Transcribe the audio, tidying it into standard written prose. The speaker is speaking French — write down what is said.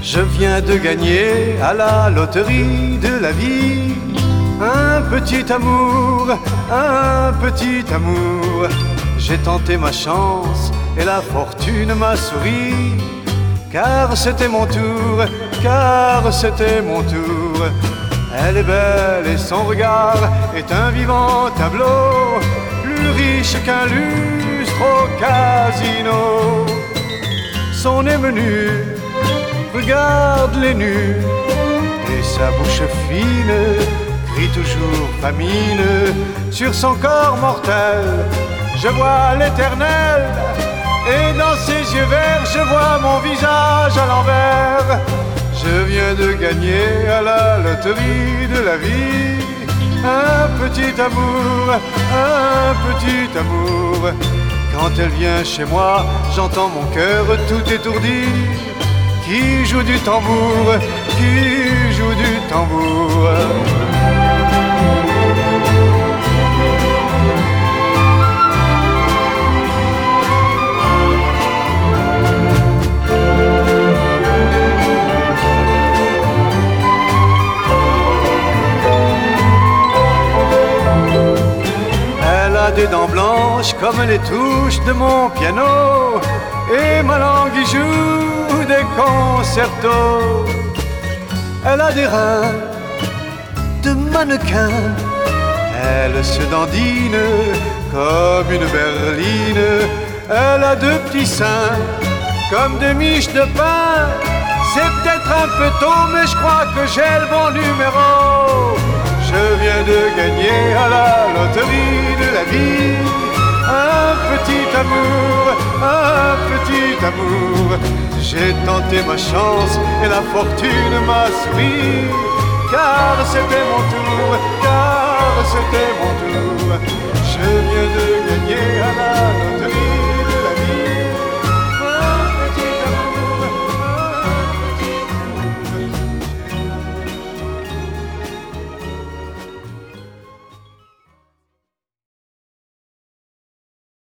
Je viens de gagner à la loterie de la vie un petit amour, un petit amour. J'ai tenté ma chance et la fortune m'a souri, car c'était mon tour, car c'était mon tour. Elle est belle et son regard est un vivant tableau, plus riche qu'un lustre au casino. Son nez menu regarde les nus et sa bouche fine crie toujours famine. Sur son corps mortel, je vois l'éternel, et dans ses yeux verts, je vois mon visage à l'envers. Je viens de gagner à la loterie de la vie un petit amour, un petit amour. Quand elle vient chez moi, j'entends mon cœur tout étourdi qui joue du tambour, qui joue du tambour. Elle a des dents blanches comme les touches de mon piano, et ma langue y joue des concertos. Elle a des reins de mannequin, elle se dandine comme une berline. Elle a deux petits seins comme des miches de pain. C'est peut-être un peu tôt, mais je crois que j'ai le bon numéro. Je viens de gagner à la loterie de la vie un petit amour, un petit amour. J'ai tenté ma chance et la fortune m'a souri, car c'était mon tour, car c'était mon tour. Je viens de gagner à la